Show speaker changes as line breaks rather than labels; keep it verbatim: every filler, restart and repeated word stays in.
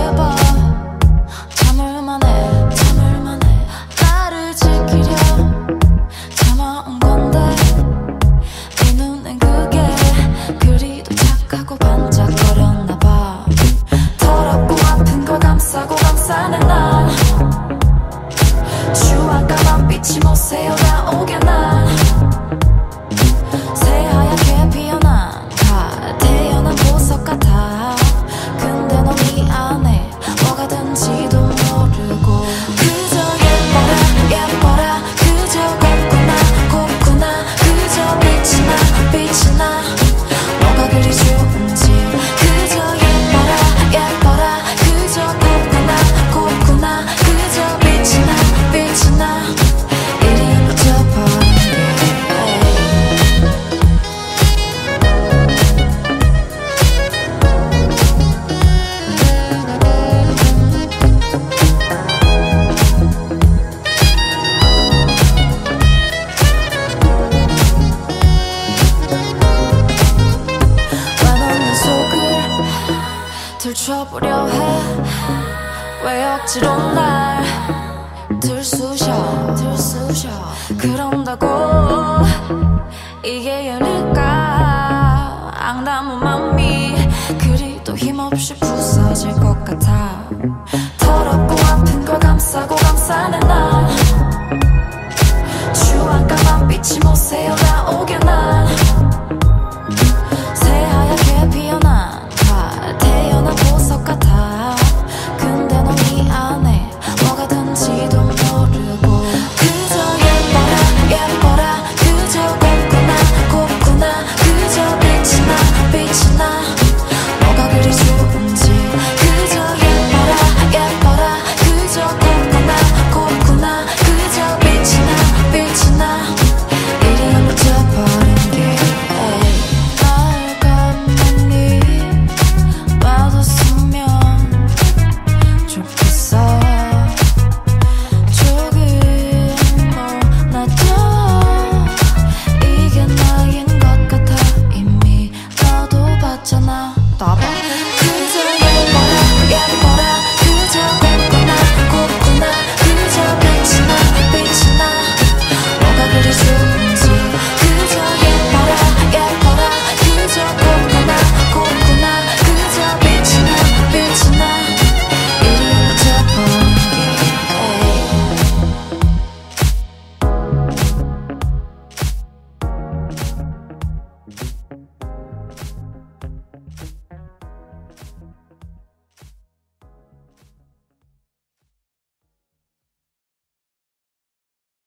제발 참을만 해 참을만 해 나를 지키려 참아온 건데 네 눈엔 그게 그리도 착하고 반짝거렸나봐. 더럽고 아픈 걸 감싸고 감싸는 난 주황까만 빛이 못 새어나오게 난 새하얗게 피어난 가 태어난 보석 같아. 근데 넌 이 안에 뭐가 든지도 모르고 그저 예뻐라 예뻐라 그저 곱구나 곱구나 그저 빛이 나 빛이 나 뭐가 그리 좋은지 그저 예뻐라 예뻐라 그저 곱구나 곱구나 그저 빛이 나 빛이 나 이리 붙여버린 들춰보려 해. 왜 억지로 날 들쑤셔 들쑤셔 그런다고 이게 열릴까. 앙담한 맘이 그리도 힘없이 부서질 것